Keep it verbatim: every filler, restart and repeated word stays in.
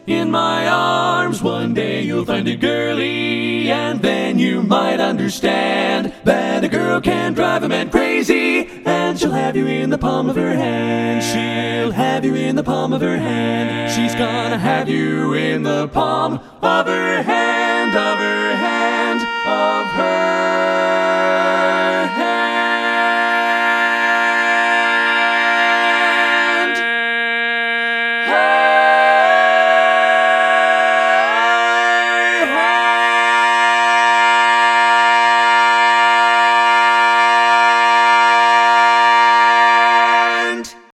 in my arms. One day you'll find a girlie, and then you might understand that a girl can drive a man crazy, and she'll have you in the palm of her hand. She'll have you in the palm of her hand. She's gonna have you in the palm of her hand, of her hand.